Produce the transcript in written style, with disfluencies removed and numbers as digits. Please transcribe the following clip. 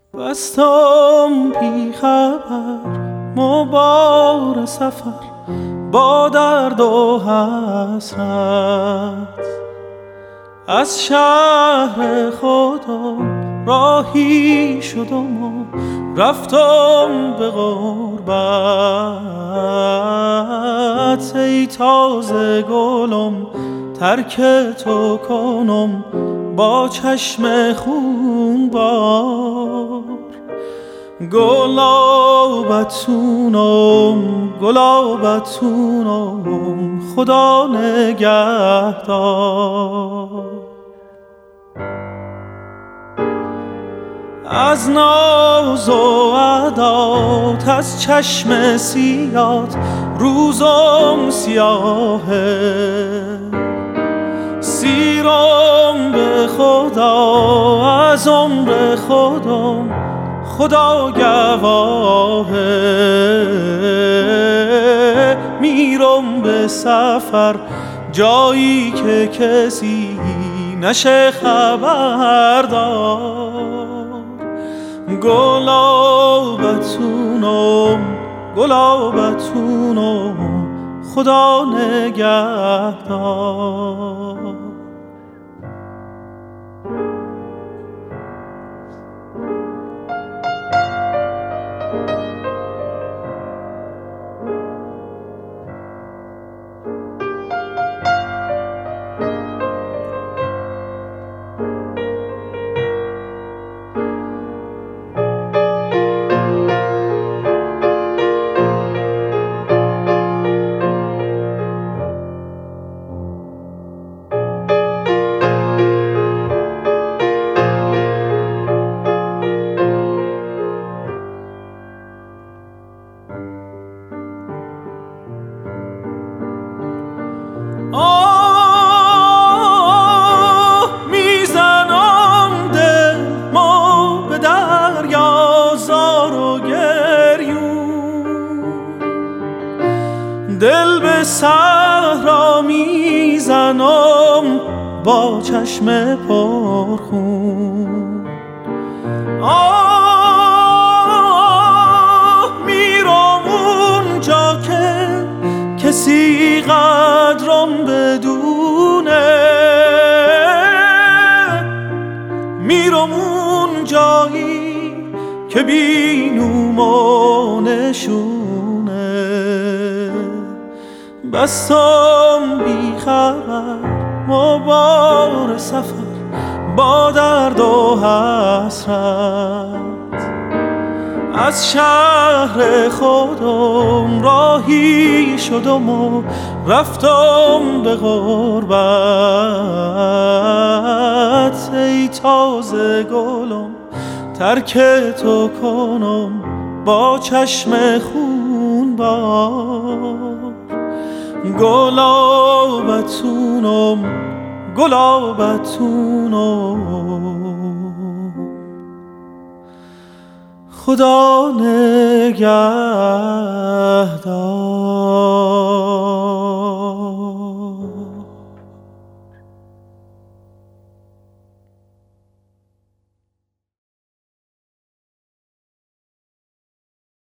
بستم بی خبر بار سفر با درد و حسرت، از شهر خودم راهی شدم و رفتم به غربت. ای تازه گلم ترک تو کنم با چشم خونبار. گلابتونم گلابتونم خدا نگهدار. از ناز و عدات از چشم سیات روزم سیاهه، سیرم به خدا از عمر خودم خدا گواهه. میرم به سفر جایی که کسی نشه خبردار. گلابتونم گلابتونم خدا نگهدار. میزنم دل ما به دریا زار و گریون، دل به صحرا میزنم با چشم پرخون. میرم اونجا که کسی قدرم بدونه، میرم اون جایی که بینوم و نشونه. بستم بی خبر بار سفر با درد و حسرت، از شهر خودم راهی شدم و رفتم به غربت. ای تازه گلم ترک تو کنم با چشم خونبار. گلابتونم گلابتونم خدا نگهدار.